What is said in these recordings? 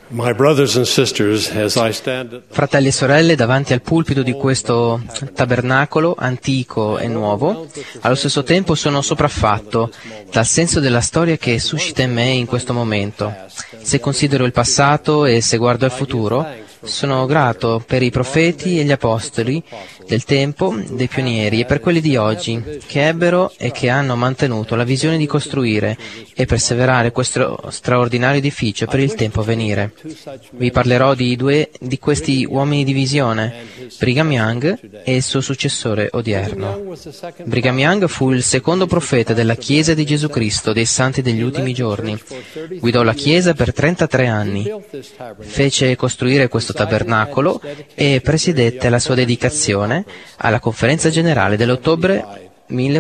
My brothers and sisters, as I stand at Fratelli e sorelle, davanti al pulpito di questo tabernacolo antico e nuovo, allo stesso tempo sono sopraffatto dal senso della storia che suscita in me in questo momento. Se considero il passato e se guardo al futuro, sono grato per i profeti e gli apostoli del tempo, dei pionieri, e per quelli di oggi, che ebbero e che hanno mantenuto la visione di costruire e perseverare questo straordinario edificio per il tempo a venire. Vi parlerò di due di questi uomini di visione, Brigham Young e il suo successore odierno. Brigham Young fu il secondo profeta della Chiesa di Gesù Cristo dei Santi degli ultimi giorni. Guidò la Chiesa per 33 anni. Fece costruire questo tabernacolo e presiedette la sua dedicazione alla conferenza generale dell'ottobre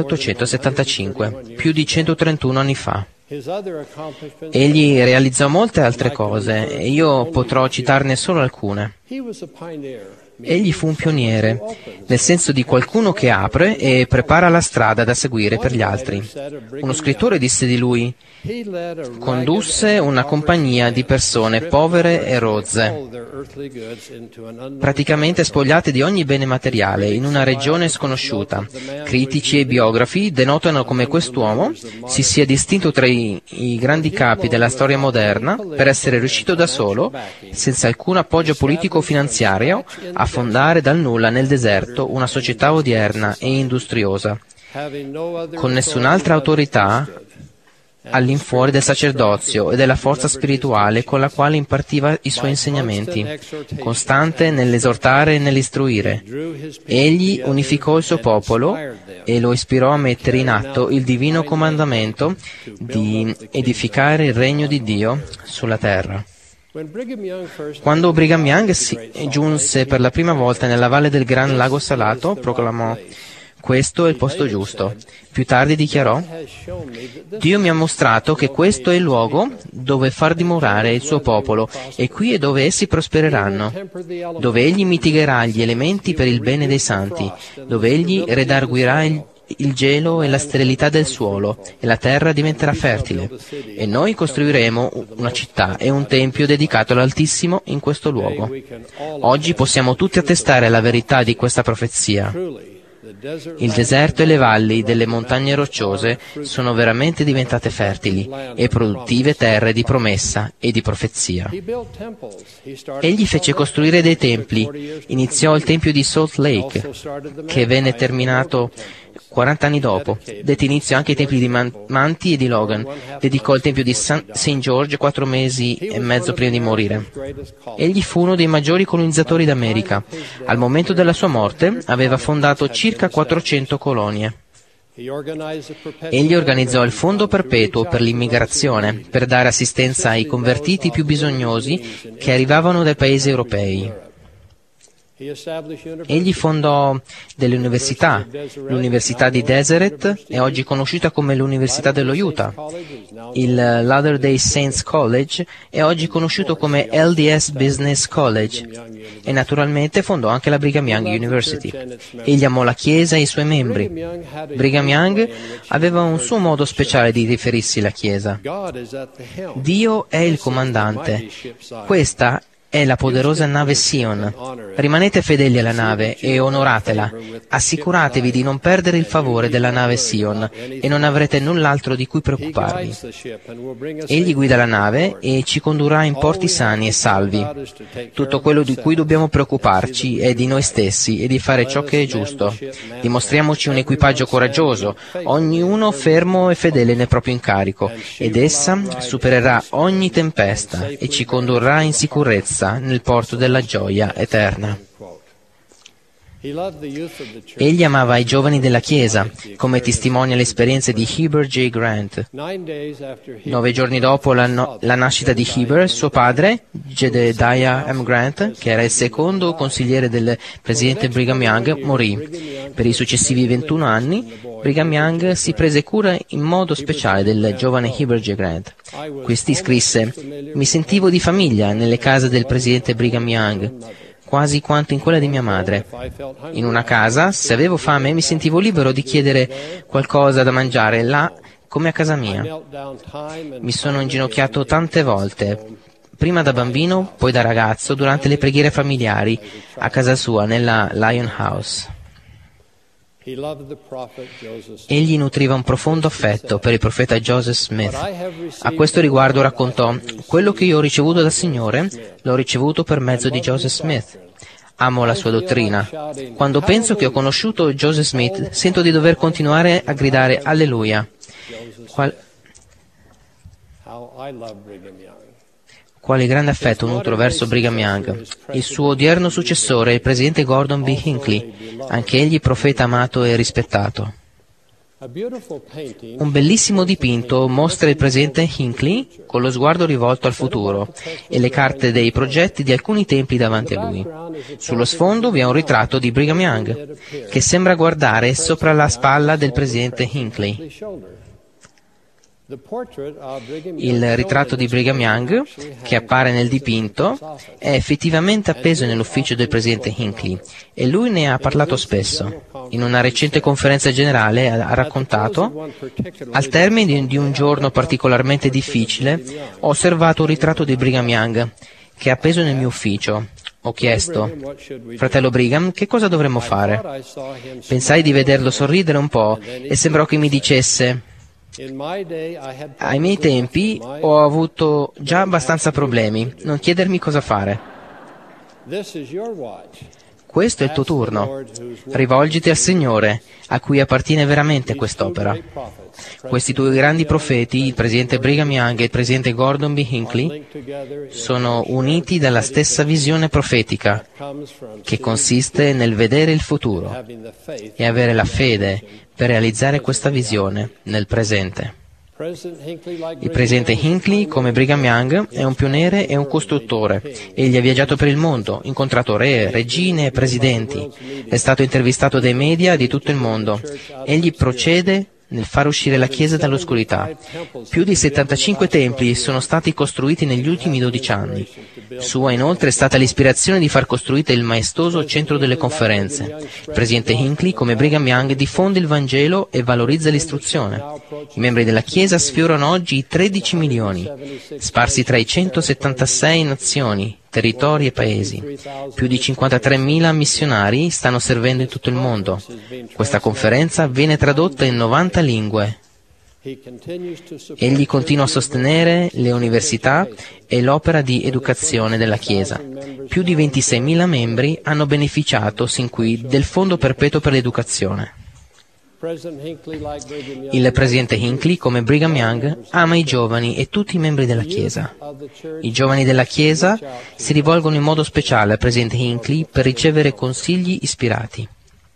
1875, più di 131 anni fa. Egli realizzò molte altre cose e io potrò citarne solo alcune. Egli fu un pioniere, nel senso di qualcuno che apre e prepara la strada da seguire per gli altri. Uno scrittore disse di lui: condusse una compagnia di persone povere e rozze, praticamente spogliate di ogni bene materiale, in una regione sconosciuta. Critici e biografi denotano come quest'uomo si sia distinto tra i grandi capi della storia moderna per essere riuscito da solo, senza alcun appoggio politico o finanziario, a fondare dal nulla nel deserto una società odierna e industriosa, con nessun'altra autorità all'infuori del sacerdozio e della forza spirituale con la quale impartiva i suoi insegnamenti, costante nell'esortare e nell'istruire. Egli unificò il suo popolo e lo ispirò a mettere in atto il divino comandamento di edificare il regno di Dio sulla terra. Quando Brigham Young giunse per la prima volta nella valle del Gran Lago Salato, proclamò: questo è il posto giusto. Più tardi dichiarò: Dio mi ha mostrato che questo è il luogo dove far dimorare il suo popolo, e qui è dove essi prospereranno, dove egli mitigherà gli elementi per il bene dei santi, dove egli redarguirà il gelo e la sterilità del suolo, e la terra diventerà fertile. E noi costruiremo una città e un tempio dedicato all'Altissimo in questo luogo. Oggi possiamo tutti attestare la verità di questa profezia. Il deserto e le valli delle montagne rocciose sono veramente diventate fertili e produttive terre di promessa e di profezia. Egli fece costruire dei templi. Iniziò il tempio di Salt Lake, che venne terminato 40 anni dopo. Dette inizio anche i templi di Manti e di Logan. Dedicò il tempio di St. George 4 mesi e mezzo prima di morire. Egli fu uno dei maggiori colonizzatori d'America. Al momento della sua morte aveva fondato circa 400 colonie. Egli organizzò il Fondo Perpetuo per l'immigrazione per dare assistenza ai convertiti più bisognosi che arrivavano dai paesi europei. Egli fondò delle università. L'Università di Deseret è oggi conosciuta come l'Università dello Utah. Il Latter-day Saints College è oggi conosciuto come LDS Business College. E naturalmente fondò anche la Brigham Young University. Egli amò la Chiesa e i suoi membri. Brigham Young aveva un suo modo speciale di riferirsi alla Chiesa. Dio è il comandante. Questa è la poderosa nave Sion. Rimanete fedeli alla nave e onoratela. Assicuratevi di non perdere il favore della nave Sion e non avrete null'altro di cui preoccuparvi. Egli guida la nave e ci condurrà in porti sani e salvi. Tutto quello di cui dobbiamo preoccuparci è di noi stessi e di fare ciò che è giusto. Dimostriamoci un equipaggio coraggioso, ognuno fermo e fedele nel proprio incarico, ed essa supererà ogni tempesta e ci condurrà in sicurezza nel porto della gioia eterna. Egli amava i giovani della Chiesa, come testimonia l'esperienza di Heber J. Grant. 9 giorni dopo la nascita di Heber, suo padre, Jedediah M. Grant, che era il secondo consigliere del presidente Brigham Young, morì. Per i successivi 21 anni, Brigham Young si prese cura in modo speciale del giovane Heber J. Grant. Questi scrisse: mi sentivo di famiglia nelle case del presidente Brigham Young, quasi quanto in quella di mia madre. In una casa, se avevo fame, mi sentivo libero di chiedere qualcosa da mangiare là come a casa mia. Mi sono inginocchiato tante volte prima da bambino, poi da ragazzo, durante le preghiere familiari a casa sua nella Lion House. Egli nutriva un profondo affetto per il profeta Joseph Smith. A questo riguardo raccontò: quello che io ho ricevuto dal Signore l'ho ricevuto per mezzo di Joseph Smith. Amo la sua dottrina. Quando penso che ho conosciuto Joseph Smith, sento di dover continuare a gridare Alleluia. Quale grande affetto nutro verso Brigham Young. Il suo odierno successore è il presidente Gordon B. Hinckley, anche egli profeta amato e rispettato. Un bellissimo dipinto mostra il presidente Hinckley con lo sguardo rivolto al futuro e le carte dei progetti di alcuni templi davanti a lui. Sullo sfondo vi è un ritratto di Brigham Young che sembra guardare sopra la spalla del presidente Hinckley. Il ritratto di Brigham Young, che appare nel dipinto, è effettivamente appeso nell'ufficio del presidente Hinckley e lui ne ha parlato spesso. In una recente conferenza generale ha raccontato: al termine di un giorno particolarmente difficile ho osservato un ritratto di Brigham Young che è appeso nel mio ufficio. Ho chiesto: fratello Brigham, che cosa dovremmo fare? Pensai di vederlo sorridere un po' e sembrò che mi dicesse: ai miei tempi ho avuto già abbastanza problemi, non chiedermi cosa fare. Questo è il tuo turno. Rivolgiti al Signore, a cui appartiene veramente quest'opera. Questi due grandi profeti, il presidente Brigham Young e il presidente Gordon B. Hinckley, sono uniti dalla stessa visione profetica, che consiste nel vedere il futuro e avere la fede per realizzare questa visione nel presente. Il presidente Hinckley, come Brigham Young, è un pioniere e un costruttore. Egli ha viaggiato per il mondo, incontrato re, regine e presidenti. È stato intervistato dai media di tutto il mondo. Egli procede nel far uscire la Chiesa dall'oscurità. Più di 75 templi sono stati costruiti negli ultimi 12 anni. Sua inoltre è stata l'ispirazione di far costruire il maestoso centro delle conferenze. Il presidente Hinckley, come Brigham Young, diffonde il Vangelo e valorizza l'istruzione. I membri della Chiesa sfiorano oggi i 13 milioni, sparsi tra i 176 nazioni, territori e paesi. Più di 53.000 missionari stanno servendo in tutto il mondo. Questa conferenza viene tradotta in 90 lingue. Egli continua a sostenere le università e l'opera di educazione della Chiesa. Più di 26.000 membri hanno beneficiato sin qui del Fondo Perpetuo per l'Educazione. Il presidente Hinckley, come Brigham Young, ama i giovani e tutti i membri della Chiesa. I giovani della Chiesa si rivolgono in modo speciale al presidente Hinckley per ricevere consigli ispirati.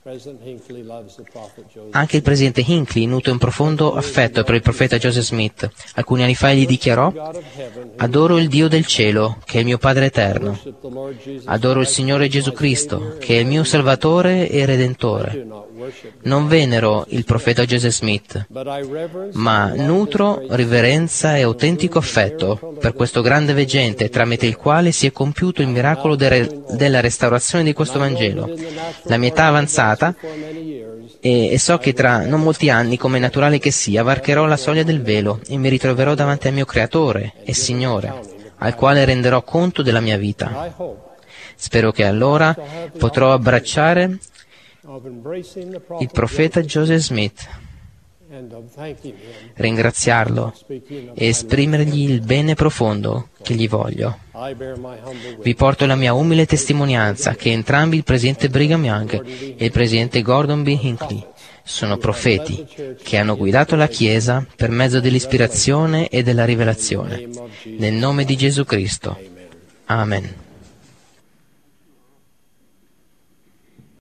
Anche il presidente Hinckley nutre un profondo affetto per il profeta Joseph Smith. Alcuni anni fa egli dichiarò: adoro il Dio del cielo, che è il mio Padre eterno. Adoro il Signore Gesù Cristo, che è il mio Salvatore e Redentore. Non venero il profeta Joseph Smith, ma nutro riverenza e autentico affetto per questo grande veggente tramite il quale si è compiuto il miracolo della restaurazione di questo Vangelo. La mia età avanzata e so che tra non molti anni, come è naturale che sia, varcherò la soglia del velo e mi ritroverò davanti al mio Creatore e Signore, al quale renderò conto della mia vita. Spero che allora potrò abbracciare il profeta Joseph Smith, ringraziarlo e esprimergli il bene profondo che gli voglio. Vi porto la mia umile testimonianza che entrambi il presidente Brigham Young e il presidente Gordon B. Hinckley sono profeti che hanno guidato la Chiesa per mezzo dell'ispirazione e della rivelazione. Nel nome di Gesù Cristo. Amen.